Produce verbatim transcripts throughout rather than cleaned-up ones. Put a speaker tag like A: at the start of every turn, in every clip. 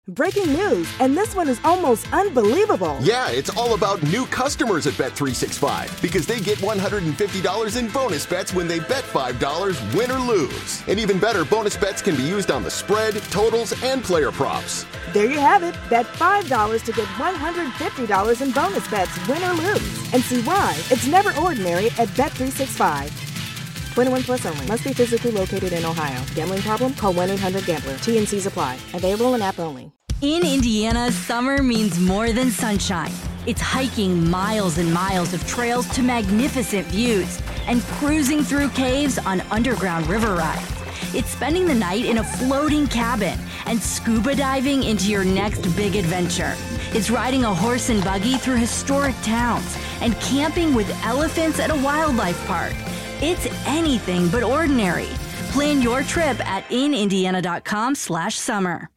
A: Breaking news, and this one is almost unbelievable.
B: Yeah, it's all about new customers at Bet three sixty-five because they get one hundred fifty dollars in bonus bets when they bet five dollars, win or lose. And even better, bonus bets can be used on the spread, totals, and player props.
A: There you have it. Bet five dollars to get one hundred fifty dollars in bonus bets, win or lose. And see why it's never ordinary at Bet three sixty-five. twenty-one plus only. Must be physically located in Ohio. Gambling problem? Call one eight hundred gambler. T N Cs apply. Available in app only.
C: In Indiana, summer means more than sunshine. It's hiking miles and miles of trails to magnificent views and cruising through caves on underground river rides. It's spending the night in a floating cabin and scuba diving into your next big adventure. It's riding a horse and buggy through historic towns and camping with elephants at a wildlife park. It's anything but ordinary. Plan your trip at inindiana.com slash summer.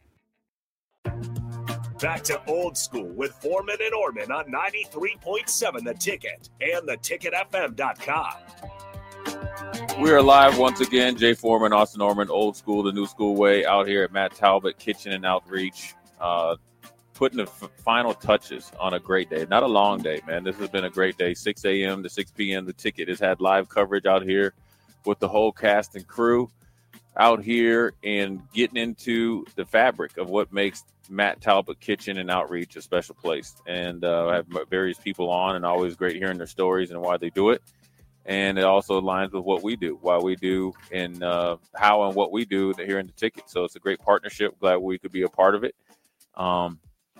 D: Back to old school with Foreman and Orman on ninety-three point seven The Ticket and the ticket f m dot com.
E: We are live once again. Jay Foreman, Austin Orman, old school, the new school way, out here at Matt Talbot Kitchen and Outreach, uh, putting the f- final touches on a great day. Not a long day, man. This has been a great day. six a.m. to six p.m. The Ticket has had live coverage out here with the whole cast and crew out here and getting into the fabric of what makes Matt Talbot Kitchen and Outreach a special place. And uh, I have various people on, and always great hearing their stories and why they do it. And it also aligns with what we do, why we do, and uh, how and what we do here in the Ticket. So it's a great partnership. Glad we could be a part of it. Um,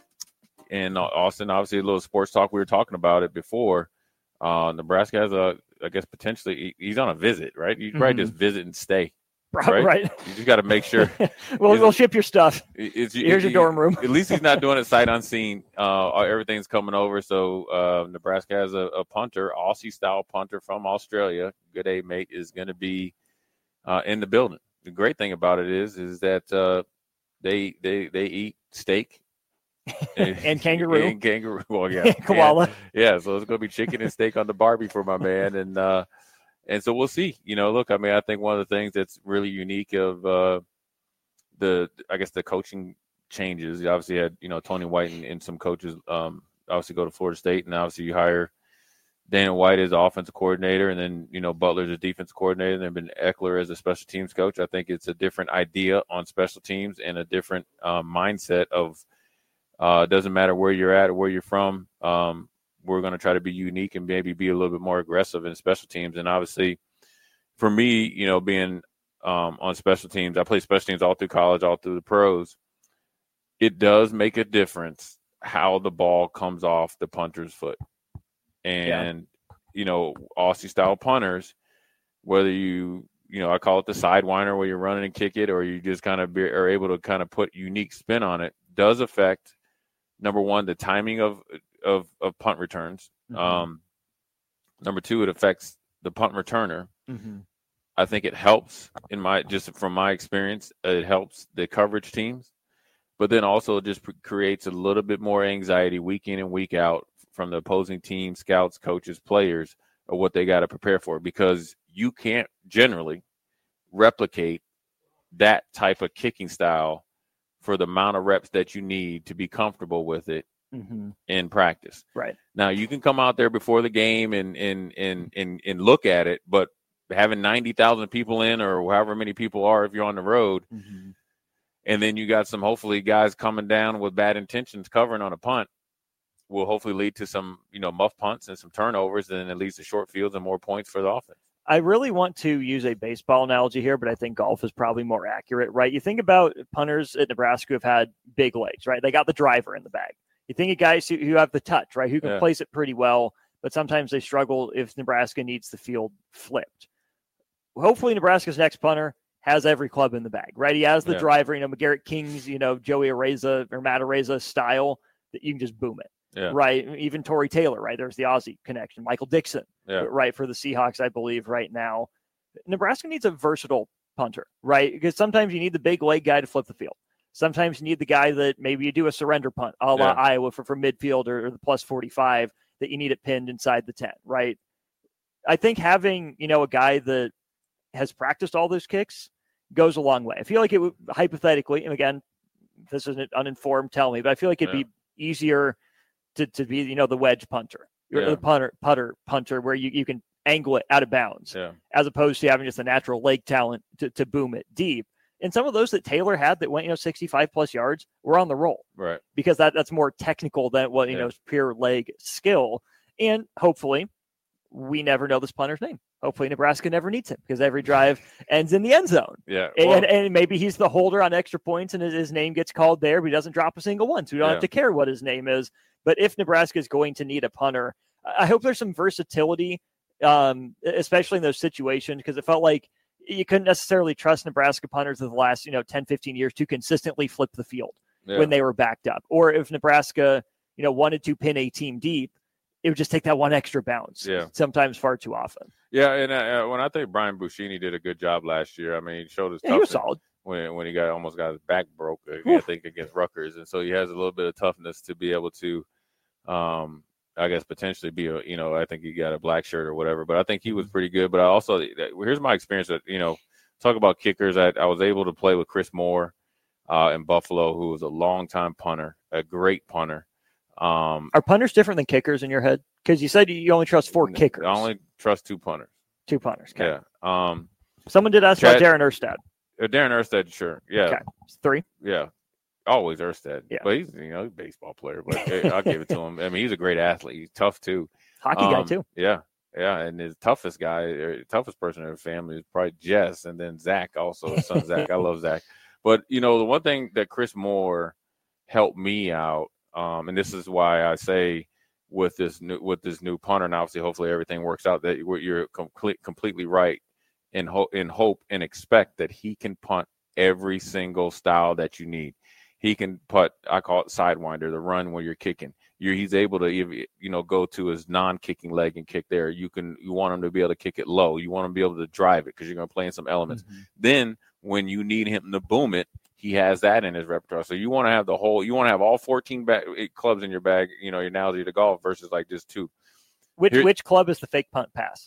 E: and Austin, obviously, a little sports talk. We were talking about it before. Uh, Nebraska has a, I guess, potentially, he's on a visit, right? You mm-hmm. probably just visit and stay. Right?
F: right.
E: You just got to make sure.
F: well, we'll ship your stuff.
E: It's,
F: Here's
E: it,
F: your dorm room.
E: At least he's not doing it sight unseen. Uh, everything's coming over. So uh, Nebraska has a, a punter, Aussie-style punter from Australia. Good day, mate, is going to be uh, in the building. The great thing about it is, is that uh, they they they eat steak
F: and, and kangaroo
E: and kangaroo. Well, yeah,
F: koala.
E: Yeah, yeah, so it's going to be chicken and steak on the Barbie for my man, and. Uh, And so we'll see. You know, look, I mean, I think one of the things that's really unique of uh, the, I guess, the coaching changes. You obviously had, you know, Tony White and, and some coaches um, obviously go to Florida State, and obviously you hire Dana White as offensive coordinator, and then, you know, Butler as a defensive coordinator, and then been Eckler as a special teams coach. I think it's a different idea on special teams and a different um, mindset of uh, it doesn't matter where you're at or where you're from. Um, we're going to try to be unique and maybe be a little bit more aggressive in special teams. And obviously for me, you know, being um, on special teams, I play special teams all through college, all through the pros. It does make a difference how the ball comes off the punter's foot. And, yeah. you know, Aussie style punters, whether you, you know, I call it the sidewinder where you're running and kick it, or you just kind of be, are able to kind of put unique spin on it, does affect, number one, the timing of, of, of punt returns. Mm-hmm. Um, number two, it affects the punt returner. Mm-hmm. I think it helps in my, just from my experience, it helps the coverage teams, but then also it just creates a little bit more anxiety week in and week out from the opposing team, scouts, coaches, players, of what they got to prepare for, because you can't generally replicate that type of kicking style for the amount of reps that you need to be comfortable with it. Mm-hmm. In practice.
F: Right.
E: Now you can come out there before the game and and and and, and look at it, but having ninety thousand people in, or however many people are if you're on the road, mm-hmm. and then you got some hopefully guys coming down with bad intentions covering on a punt, will hopefully lead to some, you know, muff punts and some turnovers, and then it leads to short fields and more points for the offense.
F: I really want to use a baseball analogy here, but I think golf is probably more accurate, right? You think about punters at Nebraska who have had big legs, right? They got the driver in the bag. You think of guys who, who have the touch, right, who can yeah. place it pretty well, but sometimes they struggle if Nebraska needs the field flipped. Hopefully Nebraska's next punter has every club in the bag, right? He has the yeah. driver, you know, McGarrett King's, you know, Joey Areza or Matt Areza style that you can just boom it, yeah. right? Even Torrey Taylor, right? There's the Aussie connection. Michael Dixon, yeah. right, for the Seahawks, I believe, right now. Nebraska needs a versatile punter, right? Because sometimes you need the big leg guy to flip the field. Sometimes you need the guy that maybe you do a surrender punt, a la yeah. Iowa for, for midfield or, or the plus forty-five, that you need it pinned inside the ten, right? I think having, you know, a guy that has practiced all those kicks goes a long way. I feel like it would, hypothetically, and again, this is uninformed, tell me, but I feel like it'd
E: Yeah.
F: be easier to, to be, you know, the wedge punter, or
E: Yeah.
F: the punter, putter punter, where you, you can angle it out of bounds,
E: Yeah.
F: as opposed to having just a natural leg talent to, to boom it deep. And some of those that Taylor had that went, you know, sixty-five plus yards were on the roll,
E: Right.
F: because that, that's more technical than what, you
E: Yeah.
F: know, pure leg skill. And hopefully we never know this punter's name. Hopefully Nebraska never needs him, because every drive ends in the end zone.
E: Yeah.
F: And,
E: Well,
F: and maybe he's the holder on extra points and his, his name gets called there, but he doesn't drop a single one. So we don't
E: Yeah.
F: have to care what his name is. But if Nebraska is going to need a punter, I hope there's some versatility, um, especially in those situations, because it felt like you couldn't necessarily trust Nebraska punters of the last, you know, ten, fifteen years to consistently flip the field
E: yeah.
F: when they were backed up. Or if Nebraska, you know, wanted to pin a team deep, it would just take that one extra bounce.
E: Yeah.
F: Sometimes far too often.
E: Yeah, and uh, when I think Brian Buschini did a good job last year, I mean, he showed his
F: Yeah, he was
E: toughness
F: solid.
E: when when he got almost got his back broke, I think, against Rutgers, and so he has a little bit of toughness to be able to, um, I guess, potentially be a, you know, I think he got a black shirt or whatever, but I think he was pretty good. But I also, here's my experience that, you know, talk about kickers. I, I was able to play with Chris Moore uh, in Buffalo, who was a longtime punter, a great punter. Um,
F: Are punters different than kickers in your head? Because you said you only trust four kickers.
E: I only trust two punters.
F: Two punters. Okay.
E: Yeah. Um,
F: Someone did ask
E: Chad-
F: about Darren Erstad.
E: uh, Darren Erstad, sure. Yeah.
F: Okay. Three.
E: Yeah. Always Erstad.
F: Yeah.
E: But he's, you know, he's a baseball player, but hey, I'll give it to him. I mean, he's a great athlete. He's tough too.
F: Hockey guy
E: Um,
F: too.
E: Yeah. Yeah. And his toughest guy, or toughest person in the family is probably Jess, and then Zach also, his son Zach. I love Zach. But, you know, the one thing that Chris Moore helped me out, um, and this is why I say with this new with this new punter, and obviously hopefully everything works out, that you're, you're complete, completely right in, ho- in hope and expect that he can punt every single style that you need. He can punt, I call it sidewinder, the run where you're kicking. You're, he's able to, you know, go to his non-kicking leg and kick there. You can, you want him to be able to kick it low. You want him to be able to drive it because you're going to play in some elements.
F: Mm-hmm.
E: Then when you need him to boom it, he has that in his repertoire. So you want to have the whole, you want to have all fourteen bag, clubs in your bag, you know, your analogy to golf versus like just two.
F: Which
E: Here-
F: which club is the fake punt pass?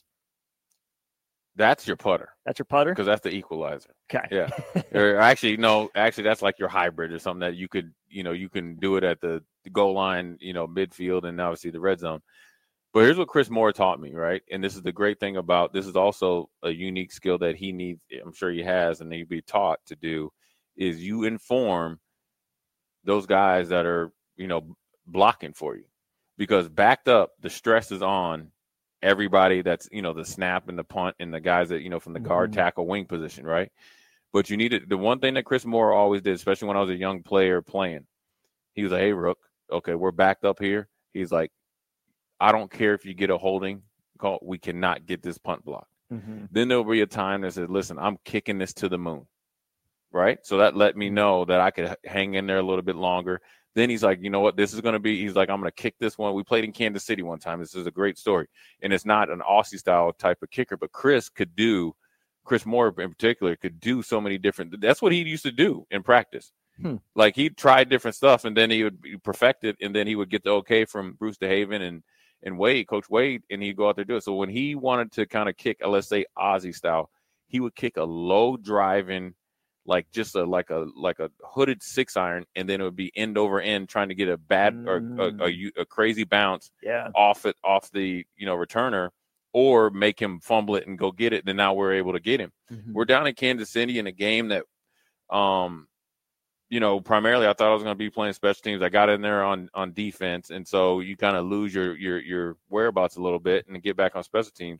E: That's your putter
F: That's your putter?
E: because that's the equalizer.
F: Okay.
E: Yeah. Or actually, no, actually that's like your hybrid or something that you could, you know, you can do it at the goal line, you know, midfield and obviously the red zone. But here's what Chris Moore taught me, right? And this is the great thing about this is also a unique skill that he needs, I'm sure he has, and he'd be taught to do, is you inform those guys that are, you know, blocking for you. Because backed up, the stress is on everybody that's, you know, the snap and the punt and the guys that, you know, from the guard,
F: Mhm.
E: tackle, wing position, right? But you needed the one thing that Chris Moore always did, especially when I was a young player playing. He was like, hey, Rook, okay, we're backed up here. He's like, I don't care if you get a holding call. We cannot get this punt block.
F: Mm-hmm.
E: Then there'll be a time that says, listen, I'm kicking this to the moon. Right. So that let me know that I could hang in there a little bit longer. Then he's like, you know what, this is going to be, he's like, I'm going to kick this one. We played in Kansas City one time. This is a great story. And it's not an Aussie style type of kicker, but Chris could do, Chris Moore in particular could do so many different, that's what he used to do in practice.
F: Hmm.
E: Like he tried different stuff and then he would perfect it. And then he would get the okay from Bruce DeHaven and, and Wade, Coach Wade, and he'd go out there and do it. So when he wanted to kind of kick, let's say Aussie style, he would kick a low driving, like just a like a like a hooded six iron, and then it would be end over end trying to get a bad or a, a, a crazy bounce
F: Yeah.
E: off it off the you know returner, or make him fumble it and go get it. Then now we're able to get him.
F: Mhm.
E: We're down in Kansas City in a game that, um, you know, primarily I thought I was going to be playing special teams. I got in there on on defense, and so you kind of lose your your your whereabouts a little bit and get back on special teams.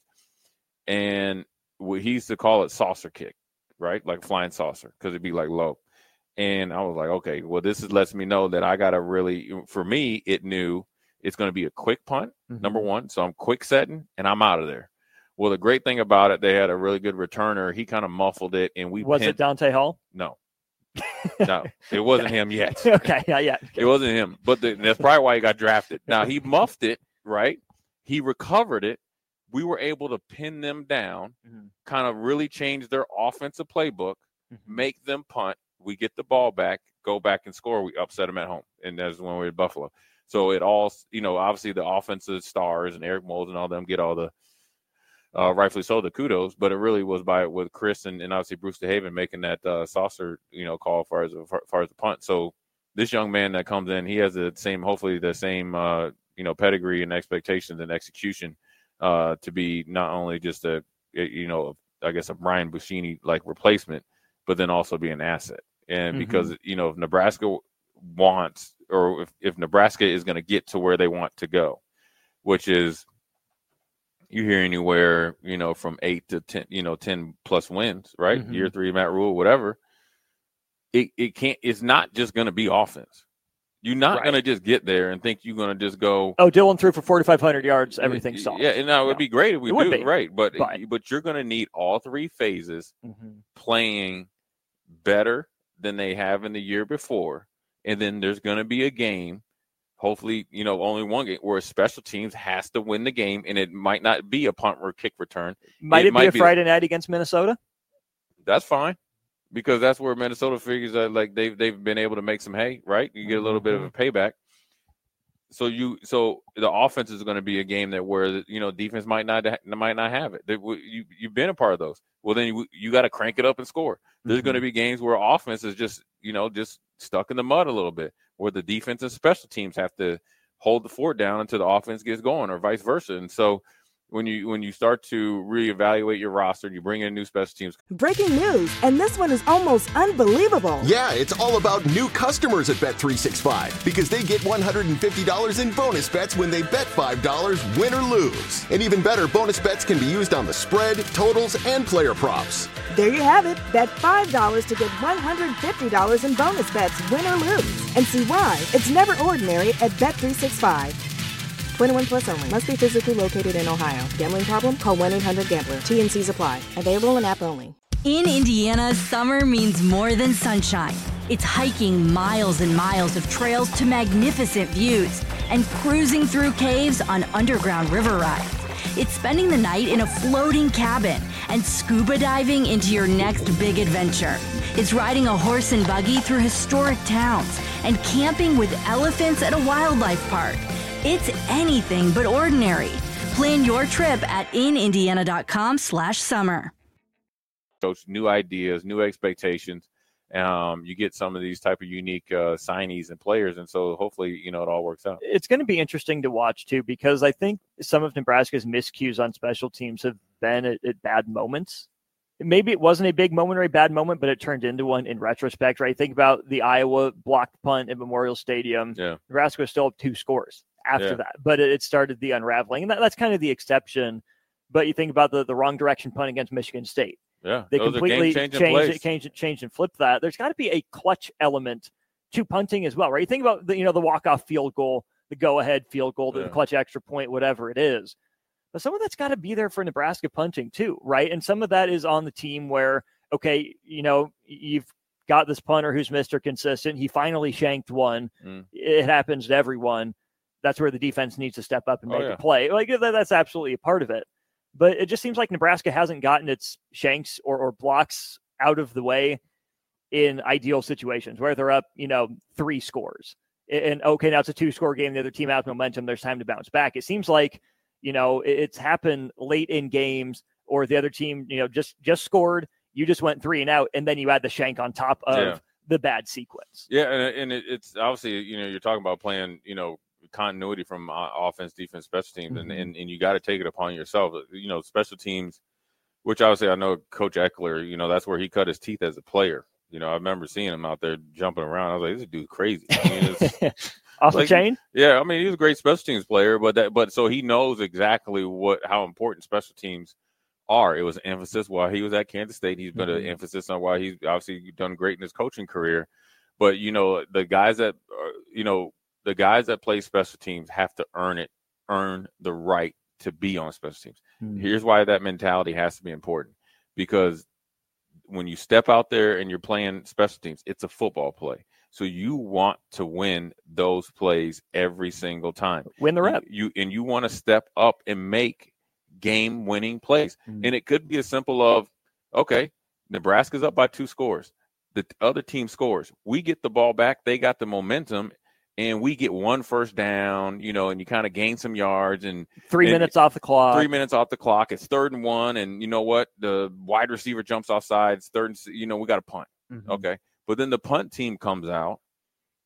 E: And we, he used to call it saucer kick. Right? Like flying saucer, because it'd be like low. And I was like, okay, well, this is lets me know that I got to really, for me, it knew it's going to be a quick punt,
F: Mhm.
E: number one. So I'm quick setting and I'm out of there. Well, the great thing about it, they had a really good returner. He kind of muffled it and we
F: Was
E: pinned,
F: it Dante Hall?
E: no, no, it wasn't him yet.
F: Okay. Yeah. Yeah.
E: It wasn't him, but the, that's probably why he got drafted. Now he muffed it, right? He recovered it. We were able to pin them down,
F: Mhm.
E: kind of really change their offensive playbook,
F: Mhm.
E: make them punt. We get the ball back, go back and score. We upset them at home. And that's when we were at Buffalo. So it all, you know, obviously the offensive stars and Eric Moles and all them get all the, uh, rightfully so, the kudos. But it really was by with Chris and, and obviously Bruce DeHaven making that uh, saucer, you know, call as far as, as far as the punt. So this young man that comes in, he has the same, hopefully the same, uh, you know, pedigree and expectations and execution uh, to be not only just a, you know, I guess a Brian Buschini like replacement, but then also be an asset. And because, mm-hmm. you know, if Nebraska wants, or if, if Nebraska is going to get to where they want to go, which is, you hear anywhere, you know, from eight to ten, you know, ten plus wins, right? Mm-hmm. Year three, Matt Rule, whatever. It it can't. It's not just going to be offense. You're not right. going to just get there and think you're going to just go.
F: Oh, Dylan threw for forty-five hundred yards. Everything's solved.
E: Yeah, and now it would be great if we
F: it
E: do
F: be.
E: right, but
F: but,
E: but you're going to need all three phases
F: mm-hmm.
E: playing better than they have in the year before, and then there's going to be a game. Hopefully, you know, only one game where special teams has to win the game, and it might not be a punt or kick return.
F: Might it, it might be a Friday be, night against Minnesota?
E: That's fine, because that's where Minnesota figures that like they've they've been able to make some hay, right? You get a little mm-hmm. bit of a payback. So you so the offense is going to be a game that where you know defense might not might not have it. They, you you've been a part of those. Well, then you you got to crank it up and score. There's mm-hmm. going to be games where offense is just you know just stuck in the mud a little bit, where the defense and special teams have to hold the fort down until the offense gets going, or vice versa. And so when you when you start to reevaluate your roster, you bring in new special teams.
A: Breaking news, and this one is almost unbelievable.
B: Yeah, it's all about new customers at Bet three sixty-five because they get one hundred fifty dollars in bonus bets when they bet five dollars, win or lose. And even better, bonus bets can be used on the spread, totals, and player props.
A: There you have it. Bet five dollars to get one hundred fifty dollars in bonus bets, win or lose. And see why it's never ordinary at Bet three sixty-five. twenty-one plus only. Must be physically located in Ohio. Gambling problem? Call one eight hundred gambler. T N Cs apply. Available in app only.
C: In Indiana, summer means more than sunshine. It's hiking miles and miles of trails to magnificent views and cruising through caves on underground river rides. It's spending the night in a floating cabin and scuba diving into your next big adventure. It's riding a horse and buggy through historic towns and camping with elephants at a wildlife park. It's anything but ordinary. Plan your trip at inindiana.com slash summer.
E: Coach, new ideas, new expectations. Um, you get some of these type of unique uh, signees and players, and so hopefully, you know, it all works out.
F: It's going to be interesting to watch, too, because I think some of Nebraska's miscues on special teams have been at, at bad moments. Maybe it wasn't a big moment or a bad moment, but it turned into one in retrospect, right? Think about the Iowa blocked punt at Memorial Stadium.
E: Yeah.
F: Nebraska still had two scores after
E: yeah.
F: that, but it started the unraveling, and that, that's kind of the exception. But you think about the, the wrong direction punt against Michigan State.
E: Yeah,
F: they completely changed it, changed it, changed and flipped that. There's got to be a clutch element to punting as well, right? You think about the, you know, the walk-off field goal, the go-ahead field goal,
E: yeah.
F: the clutch extra point, whatever it is. But some of that's got to be there for Nebraska punting too, right? And some of that is on the team where, okay, you know, you've got this punter who's Mister Consistent. He finally shanked one.
E: Mm.
F: It happens to everyone. That's where the defense needs to step up and make
E: oh, yeah.
F: a play. Like that, that's absolutely a part of it. But it just seems like Nebraska hasn't gotten its shanks or, or blocks out of the way in ideal situations where they're up, you know, three scores. And, okay, now it's a two-score game. The other team has momentum. There's time to bounce back. It seems like, you know, it's happened late in games or the other team, you know, just just scored. You just went three and out, and then you add the shank on top of
E: yeah.
F: the bad sequence.
E: Yeah, and, and it, it's obviously, you know, you're talking about playing, you know, continuity from uh, offense, defense, special teams,
F: mm-hmm.
E: and, and, and you got to take it upon yourself. You know, special teams, which obviously I know Coach Eckler, you know, that's where he cut his teeth as a player. You know, I remember seeing him out there jumping around. I was like, this dude's crazy. I mean, it's,
F: Off
E: like,
F: the chain?
E: Yeah, I mean, he's a great special teams player, but that, but so he knows exactly what how important special teams are. It was an emphasis while he was at Kansas State. He's been mm-hmm. an emphasis on why he's obviously done great in his coaching career. But, you know, the guys that, are, you know, the guys that play special teams have to earn it, earn the right to be on special teams. Mm-hmm. Here's why that mentality has to be important. Because when you step out there and you're playing special teams, it's a football play. So you want to win those plays every single time.
F: Win the rep.
E: You, you and you want to step up and make game-winning plays. Mm-hmm. And it could be as simple of, okay, Nebraska's up by two scores. The other team scores. We get the ball back. They got the momentum, and we get one first down, you know, and you kind of gain some yards. and
F: Three
E: and
F: minutes off the clock.
E: Three minutes off the clock. It's third and one, and you know what? The wide receiver jumps off sides. Third and, you know, we got to punt. Mm-hmm. Okay. But then the punt team comes out,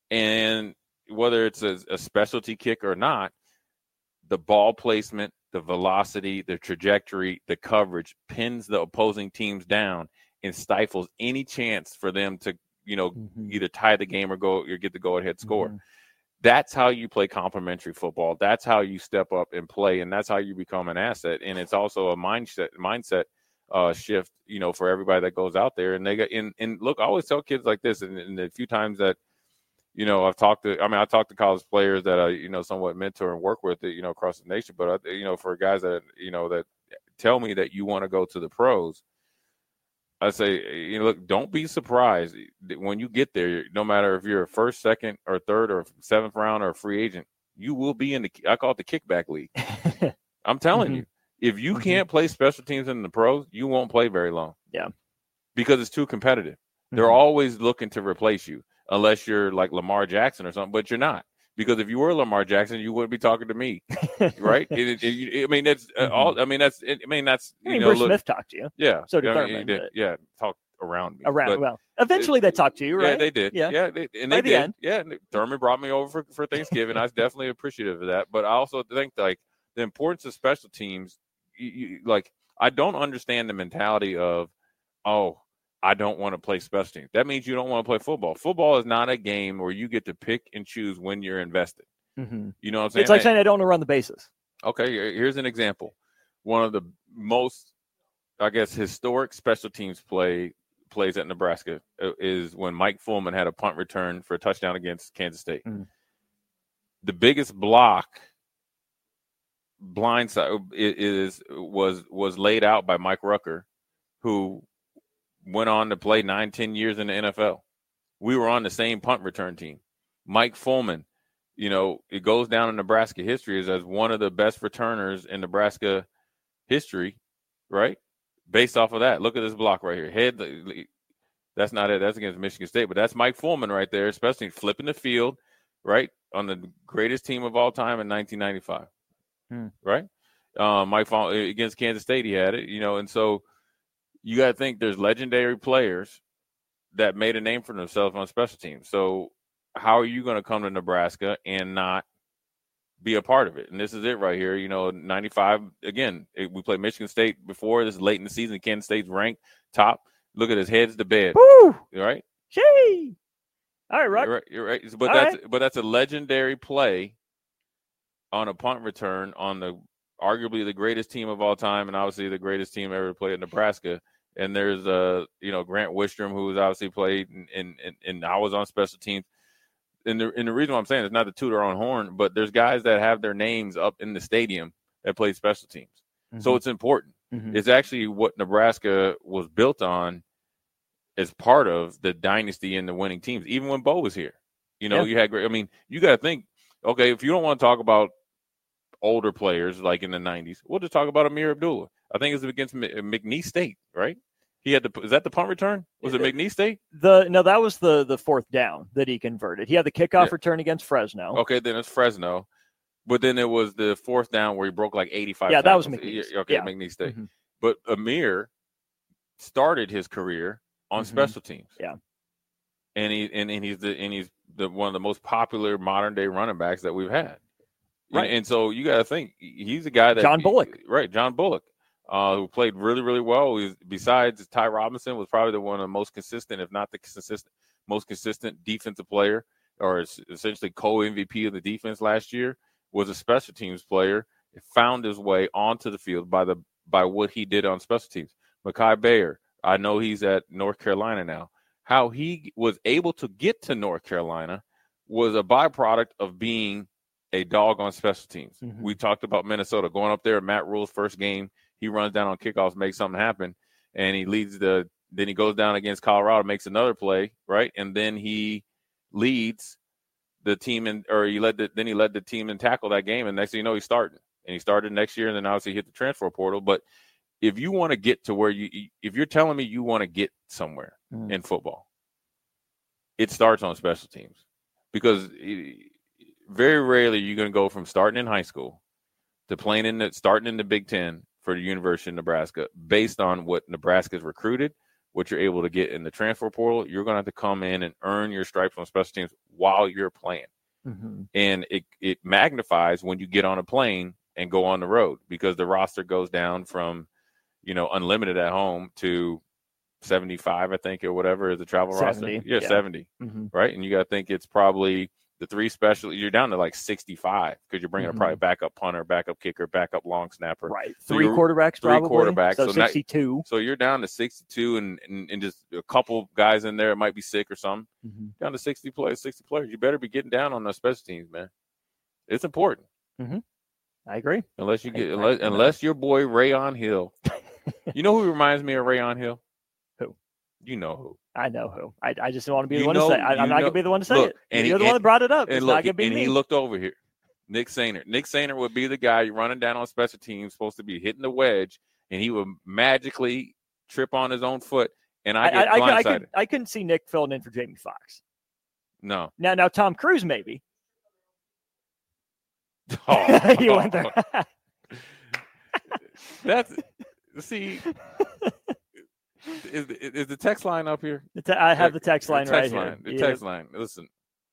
E: And whether it's a, a specialty kick or not, the ball placement, the velocity, the trajectory, the coverage pins the opposing teams down and stifles any chance for them to, you know, mm-hmm. either tie the game or go or get the go-ahead score. Mm-hmm. That's how you play complementary football. That's how you step up and play, and that's how you become an asset. And it's also a mindset mindset uh, shift, you know, for everybody that goes out there. And they got and, and look, I always tell kids like this, and, and a few times that, you know, I've talked to, I mean, I talked to college players that I, you know, somewhat mentor and work with, you know, across the nation. But, I, you know, for guys that, you know, that tell me that you want to go to the pros, I say, you know, look, don't be surprised when you get there. No matter if you're a first, second, or third, or seventh round, or a free agent, you will be in the. I call it the kickback league. I'm telling mm-hmm. you, if you mm-hmm. can't play special teams in the pros, you won't play very long.
F: Yeah, because
E: it's too competitive. Mm-hmm. They're always looking to replace you, unless you're like Lamar Jackson or something. But you're not. Because if you were Lamar Jackson, you wouldn't be talking to me, right? it, it, it, I mean, that's uh, all. I mean, that's. It, I mean, that's. You
F: I mean,
E: know,
F: Bruce
E: look,
F: Smith talked to you.
E: Yeah.
F: So did
E: I
F: Thurman.
E: mean, did, yeah, talked around me.
F: Around.
E: But
F: well, eventually
E: it,
F: they talked to you, right?
E: Yeah, they did. Yeah, yeah, they, and
F: By
E: they
F: the
E: did.
F: End.
E: Yeah, Thurman brought me over for, for Thanksgiving. I was definitely appreciative of that. But I also think like the importance of special teams. You, you, like, I don't understand the mentality of, oh, I don't want to play special teams. That means you don't want to play football. Football is not a game where you get to pick and choose when you're invested.
F: Mm-hmm.
E: You know what I'm saying?
F: It's like saying I don't want to run the bases.
E: Okay, here's an example. One of the most, I guess, historic special teams play plays at Nebraska is when Mike Fullman had a punt return for a touchdown against Kansas State. Mm. The biggest block blindside is was was laid out by Mike Rucker, who went on to play nine, ten years in the N F L. We were on the same punt return team. Mike Fullman, you know, it goes down in Nebraska history as, as one of the best returners in Nebraska history, right? Based off of that. Look at this block right here. Head, that's not it. That's against Michigan State, but that's Mike Fullman right there, especially flipping the field, right, on the greatest team of all time in nineteen ninety-five, hmm. right? Um, Mike Fullman, against Kansas State, he had it, you know, and so you got to think there's legendary players that made a name for themselves on special teams. So how are you going to come to Nebraska and not be a part of it? And this is it right here. You know, ninety-five, again, it, we played Michigan State before. This is late in the season. Kansas State's ranked top. Look at his heads to bed.
F: Woo!
E: Right?
F: Gee. All right, Rock.
E: You're right. You're right. But
F: All
E: that's
F: right.
E: but that's a legendary play on a punt return on the arguably the greatest team of all time, and obviously the greatest team ever to play at Nebraska. And there's uh, you know, Grant Wistrom, who's obviously played, and and, and, and I was on special teams. And the, and the reason why I'm saying it's not to toot our own horn, but there's guys that have their names up in the stadium that play special teams. Mm-hmm. So it's important. Mm-hmm. It's actually what Nebraska was built on as part of the dynasty and the winning teams, even when Bo was here. You know, yeah. you had great – I mean, you got to think, okay, if you don't want to talk about older players like in the nineties, we'll just talk about Amir Abdullah. I think it's against McNeese State, right? He had the – is that the punt return? Was it McNeese State?
F: The No, that was the the fourth down that he converted. He had the kickoff yeah. return against Fresno.
E: Okay, then it's Fresno. But then it was the fourth down where he broke like eighty-five
F: Yeah,
E: tackles.
F: That was McNeese.
E: Okay,
F: yeah.
E: McNeese State.
F: Mm-hmm.
E: But Amir started his career on mm-hmm. special teams.
F: Yeah.
E: And he and, and he's the and he's the one of the most popular modern day running backs that we've had. Right. And, and so you got to think he's a guy that
F: John Bullock.
E: He, right, John Bullock. Uh, who played really, really well. He was, besides Ty Robinson, was probably the one of the most consistent, if not the consistent, most consistent defensive player, or essentially co-M V P of the defense last year. Was a special teams player. It found his way onto the field by the by what he did on special teams. Mekhi Bayer, I know he's at North Carolina now. How he was able to get to North Carolina was a byproduct of being a dog on special teams. Mm-hmm. We talked about Minnesota going up there. Matt Rule's first game. He runs down on kickoffs, makes something happen, and he leads the – then he goes down against Colorado, makes another play, right? And then he leads the team in – or he led the – then he led the team in tackle that game, and next thing you know, he's starting. And he started next year, and then obviously hit the transfer portal. But if you want to get to where you – if you're telling me you want to get somewhere mm. in football, it starts on special teams. Because very rarely you're going to go from starting in high school to playing in the – starting in the Big Ten – for the University of Nebraska based on what Nebraska's recruited, what you're able to get in the transfer portal, you're going to have to come in and earn your stripes on special teams while you're playing. Mm-hmm. And it, it magnifies when you get on a plane and go on the road, because the roster goes down from, you know, unlimited at home to seventy-five, I think, or whatever is the travel
F: seventy,
E: roster. Yeah,
F: yeah.
E: seventy, mm-hmm. right? And you got to think it's probably the three special, you're down to like sixty-five because you're bringing mm-hmm. a probably backup punter, backup kicker, backup long snapper.
F: Right. So three quarterbacks,
E: three
F: probably.
E: quarterbacks.
F: So,
E: so
F: sixty-two.
E: Not, so you're down to sixty-two and, and, and just a couple guys in there. It might be sick or something. Mm-hmm. Down to sixty players, sixty players. You better be getting down on those special teams, man. It's important.
F: Mm-hmm. I agree.
E: Unless you get, unless, unless your boy Rayon Hill. You know who reminds me of Rayon Hill?
F: Who?
E: You know who.
F: I know who. I, I just don't want to be the
E: you
F: one
E: know,
F: to say it. I, I'm not going to be the one to say
E: look,
F: it.
E: And
F: You're
E: he,
F: the one
E: and,
F: that brought it up.
E: And,
F: it's
E: look,
F: not going to be
E: and
F: me.
E: he looked over here. Nick Sainer. Nick Sainer would be the guy running down on special teams, supposed to be hitting the wedge, and he would magically trip on his own foot, and I get
F: I, I,
E: blindsided.
F: I, could, I couldn't see Nick filling in for Jamie Foxx.
E: No.
F: Now, now Tom Cruise maybe.
E: Oh,
F: you went there.
E: That's see. Is, is the text line up here?
F: The te- I have the text line
E: the text
F: right
E: line,
F: here.
E: The yeah. text line. Listen,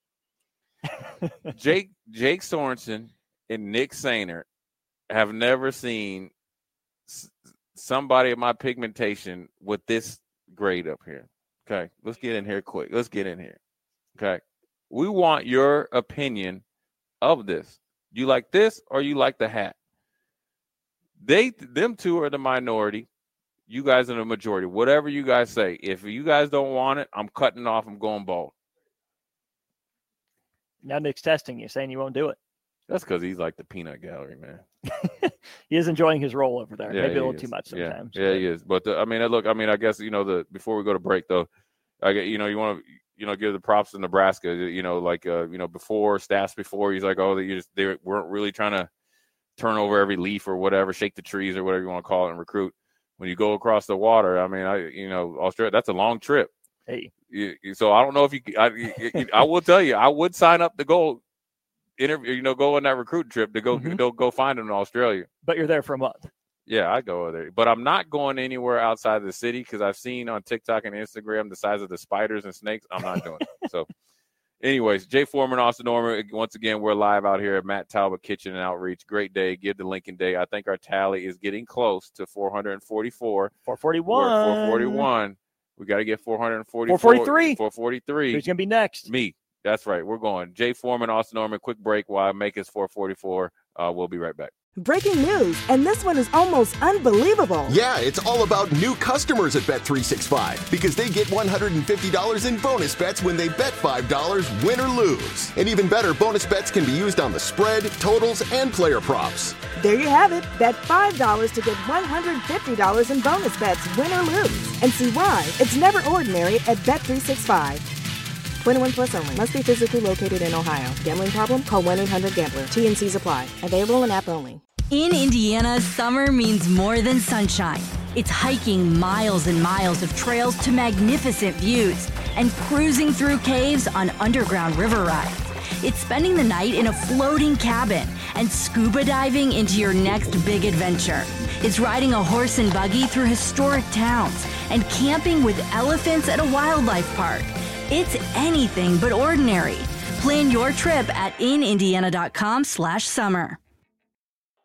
E: Jake Jake Sorensen and Nick Sainer have never seen s- somebody of my pigmentation with this grade up here. Okay, let's get in here quick. Let's get in here. Okay, we want your opinion of this. You like this or you like the hat? They, them two are the minority. You guys are the majority. Whatever you guys say. If you guys don't want it, I'm cutting off. I'm going bald.
F: Now Nick's testing you, saying you won't do it.
E: That's because he's like the peanut gallery, man.
F: He is enjoying his role over there.
E: Yeah,
F: Maybe a little
E: is.
F: too much sometimes.
E: Yeah, yeah he is. But the, I mean, look, I mean, I guess, you know, the before we go to break, though, I get, you know, you want to, you know, give the props to Nebraska. You know, like, uh, you know, before stats before, he's like, oh, they just they weren't really trying to turn over every leaf or whatever, shake the trees or whatever you want to call it and recruit. When you go across the water, I mean, I, you know, Australia, that's a long trip.
F: Hey,
E: you, so I don't know if you, I, I will tell you, I would sign up to go interview, you know, go on that recruiting trip to go, mm-hmm. go, go find him in Australia.
F: But you're there for a month.
E: Yeah, I go over there, but I'm not going anywhere outside of the city because I've seen on TikTok and Instagram the size of the spiders and snakes. I'm not doing it. So, anyways, Jay Foreman, Austin Norman. Once again, we're live out here at Matt Talbot Kitchen and Outreach. Great day. Give the Lincoln Day. I think our tally is getting close to four forty-four.
F: four forty-one.
E: four forty-one. We got to get four forty-four.
F: four forty-three.
E: four forty-three.
F: Who's going to be next?
E: Me. That's right. We're going. Jay Foreman, Austin Norman. Quick break while I make us four forty-four. Uh, we'll be right back.
A: Breaking news, and this one is almost unbelievable.
B: Yeah, it's all about new customers at Bet three sixty-five because they get one hundred fifty dollars in bonus bets when they bet five dollars, win or lose. And even better, bonus bets can be used on the spread, totals, and player props.
A: There you have it. Bet five dollars to get one hundred fifty dollars in bonus bets, win or lose. And see why it's never ordinary at Bet three sixty-five. twenty-one plus only. Must be physically located in Ohio. Gambling problem? Call one eight hundred gambler. T N Cs apply. Available in app only.
C: In Indiana, summer means more than sunshine. It's hiking miles and miles of trails to magnificent views and cruising through caves on underground river rides. It's spending the night in a floating cabin and scuba diving into your next big adventure. It's riding a horse and buggy through historic towns and camping with elephants at a wildlife park. It's anything but ordinary. Plan your trip at in indiana dot com slash summer.